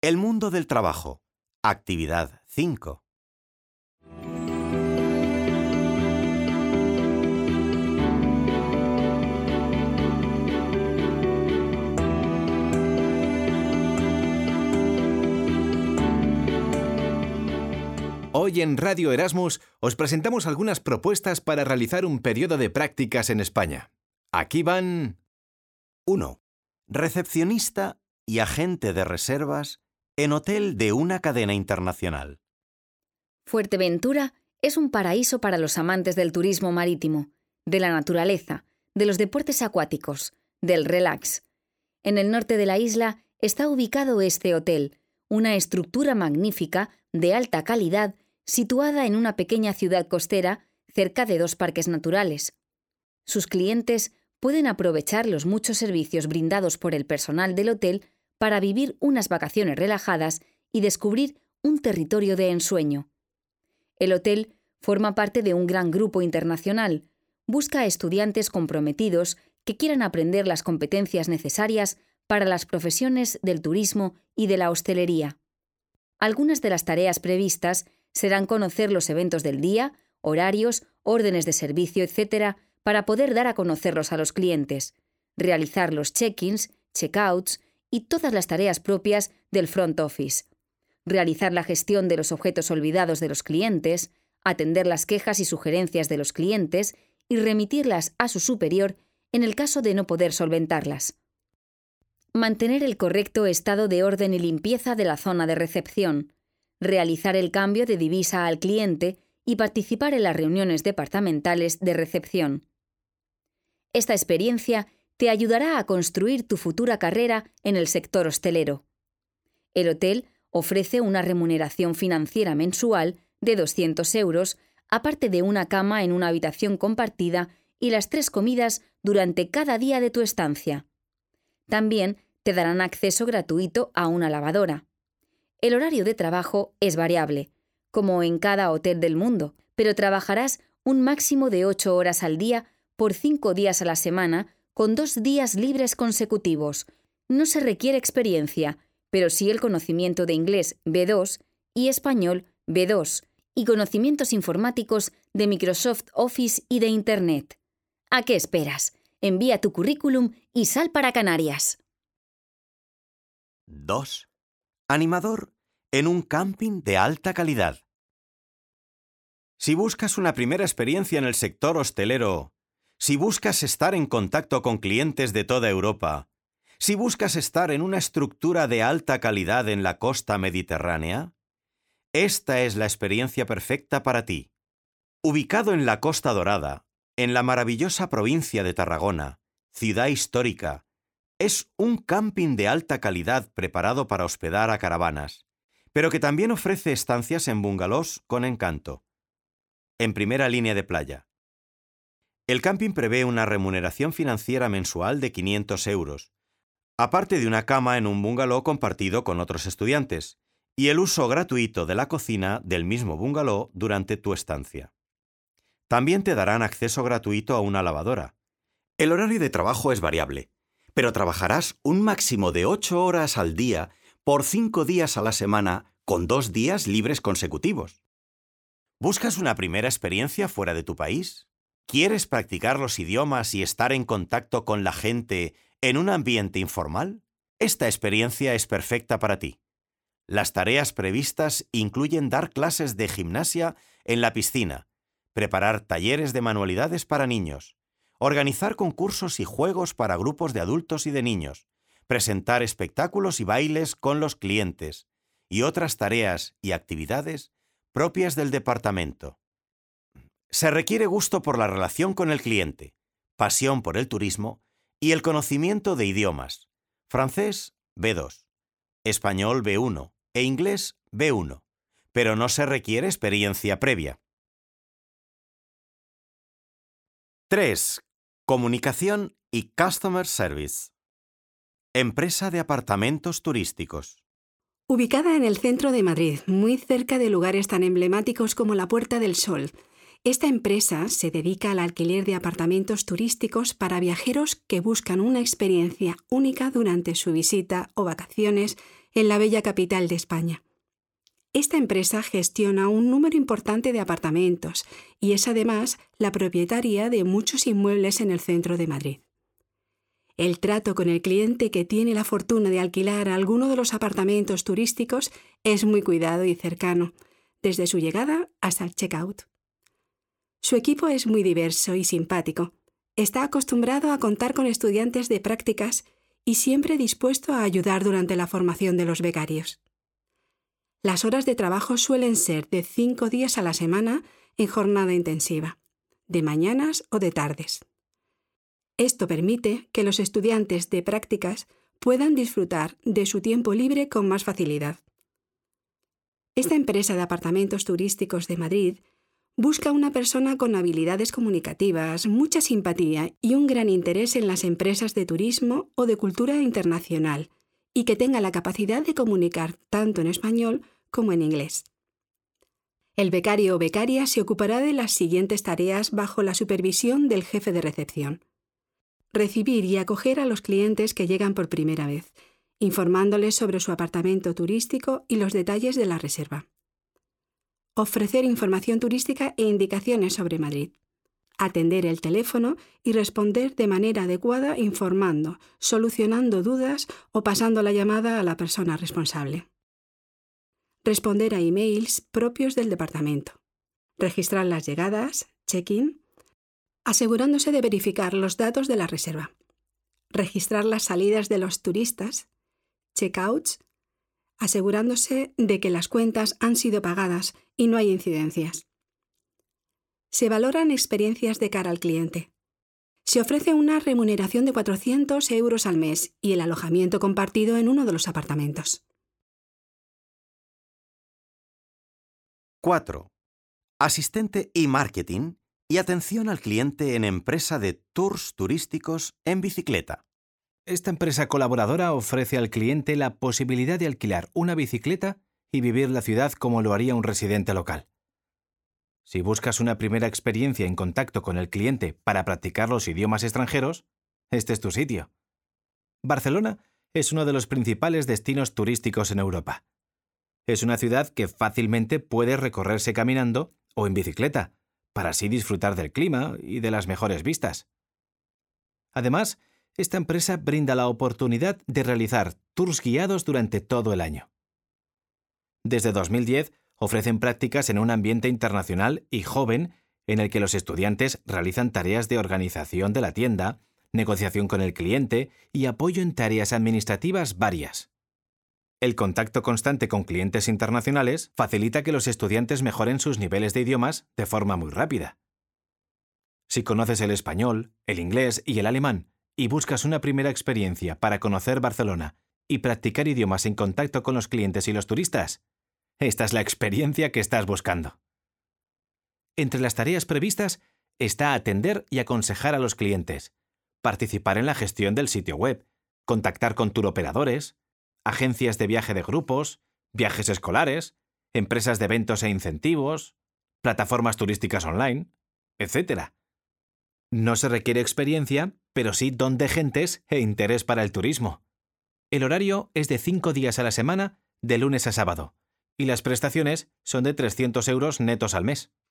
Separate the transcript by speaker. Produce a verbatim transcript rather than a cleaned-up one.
Speaker 1: El mundo del trabajo. Actividad cinco. Hoy en Radio Erasmus os presentamos algunas propuestas para realizar un periodo de prácticas en España. Aquí van... uno. Recepcionista y agente de reservas en hotel de una cadena internacional.
Speaker 2: Fuerteventura es un paraíso para los amantes del turismo marítimo, de la naturaleza, de los deportes acuáticos, del relax. En el norte de la isla está ubicado este hotel, una estructura magnífica de alta calidad situada en una pequeña ciudad costera cerca de dos parques naturales. Sus clientes pueden aprovechar los muchos servicios brindados por el personal del hotel para vivir unas vacaciones relajadas y descubrir un territorio de ensueño. El hotel forma parte de un gran grupo internacional. Busca a estudiantes comprometidos que quieran aprender las competencias necesarias para las profesiones del turismo y de la hostelería. Algunas de las tareas previstas serán conocer los eventos del día, horarios, órdenes de servicio, etcétera, para poder dar a conocerlos a los clientes, realizar los check-ins, check-outs y todas las tareas propias del front office, realizar la gestión de los objetos olvidados de los clientes, atender las quejas y sugerencias de los clientes y remitirlas a su superior en el caso de no poder solventarlas. Mantener el correcto estado de orden y limpieza de la zona de recepción, realizar el cambio de divisa al cliente y participar en las reuniones departamentales de recepción. Esta experiencia te ayudará a construir tu futura carrera en el sector hostelero. El hotel ofrece una remuneración financiera mensual de doscientos euros, aparte de una cama en una habitación compartida y las tres comidas durante cada día de tu estancia. También te darán acceso gratuito a una lavadora. El horario de trabajo es variable, como en cada hotel del mundo, pero trabajarás un máximo de ocho horas al día por cinco días a la semana, con dos días libres consecutivos. No se requiere experiencia, pero sí el conocimiento de inglés B dos y español B dos, y conocimientos informáticos de Microsoft Office y de Internet. ¿A qué esperas? Envía tu currículum y sal para Canarias.
Speaker 1: dos. Animador en un camping de alta calidad. Si buscas una primera experiencia en el sector hostelero, si buscas estar en contacto con clientes de toda Europa, si buscas estar en una estructura de alta calidad en la costa mediterránea, esta es la experiencia perfecta para ti. Ubicado en la Costa Dorada, en la maravillosa provincia de Tarragona, ciudad histórica, es un camping de alta calidad preparado para hospedar a caravanas, pero que también ofrece estancias en bungalows con encanto, en primera línea de playa. El camping prevé una remuneración financiera mensual de quinientos euros, aparte de una cama en un bungalow compartido con otros estudiantes, y el uso gratuito de la cocina del mismo bungalow durante tu estancia. También te darán acceso gratuito a una lavadora. El horario de trabajo es variable, pero trabajarás un máximo de ocho horas al día por cinco días a la semana con dos días libres consecutivos. ¿Buscas una primera experiencia fuera de tu país? ¿Quieres practicar los idiomas y estar en contacto con la gente en un ambiente informal? Esta experiencia es perfecta para ti. Las tareas previstas incluyen dar clases de gimnasia en la piscina, preparar talleres de manualidades para niños, organizar concursos y juegos para grupos de adultos y de niños, presentar espectáculos y bailes con los clientes, y otras tareas y actividades propias del departamento. Se requiere gusto por la relación con el cliente, pasión por el turismo y el conocimiento de idiomas. Francés B dos, español B uno e inglés B uno, pero no se requiere experiencia previa. tres. Comunicación y Customer Service. Empresa de apartamentos turísticos.
Speaker 3: Ubicada en el centro de Madrid, muy cerca de lugares tan emblemáticos como la Puerta del Sol, esta empresa se dedica al alquiler de apartamentos turísticos para viajeros que buscan una experiencia única durante su visita o vacaciones en la bella capital de España. Esta empresa gestiona un número importante de apartamentos y es además la propietaria de muchos inmuebles en el centro de Madrid. El trato con el cliente que tiene la fortuna de alquilar alguno de los apartamentos turísticos es muy cuidado y cercano, desde su llegada hasta el checkout. Su equipo es muy diverso y simpático. Está acostumbrado a contar con estudiantes de prácticas y siempre dispuesto a ayudar durante la formación de los becarios. Las horas de trabajo suelen ser de cinco días a la semana en jornada intensiva, de mañanas o de tardes. Esto permite que los estudiantes de prácticas puedan disfrutar de su tiempo libre con más facilidad. Esta empresa de apartamentos turísticos de Madrid busca una persona con habilidades comunicativas, mucha simpatía y un gran interés en las empresas de turismo o de cultura internacional, y que tenga la capacidad de comunicar tanto en español como en inglés. El becario o becaria se ocupará de las siguientes tareas bajo la supervisión del jefe de recepción. Recibir y acoger a los clientes que llegan por primera vez, informándoles sobre su apartamento turístico y los detalles de la reserva. Ofrecer información turística e indicaciones sobre Madrid. Atender el teléfono y responder de manera adecuada informando, solucionando dudas o pasando la llamada a la persona responsable. Responder a emails propios del departamento. Registrar las llegadas, check-in, asegurándose de verificar los datos de la reserva. Registrar las salidas de los turistas, check-outs, asegurándose de que las cuentas han sido pagadas y no hay incidencias. Se valoran experiencias de cara al cliente. Se ofrece una remuneración de cuatrocientos euros al mes y el alojamiento compartido en uno de los apartamentos.
Speaker 1: cuatro. Asistente y marketing y atención al cliente en empresa de tours turísticos en bicicleta.
Speaker 4: Esta empresa colaboradora ofrece al cliente la posibilidad de alquilar una bicicleta y vivir la ciudad como lo haría un residente local. Si buscas una primera experiencia en contacto con el cliente para practicar los idiomas extranjeros, este es tu sitio. Barcelona es uno de los principales destinos turísticos en Europa. Es una ciudad que fácilmente puede recorrerse caminando o en bicicleta, para así disfrutar del clima y de las mejores vistas. Además, esta empresa brinda la oportunidad de realizar tours guiados durante todo el año. Desde dos mil diez ofrecen prácticas en un ambiente internacional y joven en el que los estudiantes realizan tareas de organización de la tienda, negociación con el cliente y apoyo en tareas administrativas varias. El contacto constante con clientes internacionales facilita que los estudiantes mejoren sus niveles de idiomas de forma muy rápida. Si conoces el español, el inglés y el alemán y buscas una primera experiencia para conocer Barcelona y practicar idiomas en contacto con los clientes y los turistas, esta es la experiencia que estás buscando. Entre las tareas previstas está atender y aconsejar a los clientes, participar en la gestión del sitio web, contactar con turoperadores, agencias de viaje de grupos, viajes escolares, empresas de eventos e incentivos, plataformas turísticas online, etcétera. No se requiere experiencia, pero sí don de gentes e interés para el turismo. El horario es de cinco días a la semana, de lunes a sábado, y las prestaciones son de trescientos euros netos al mes.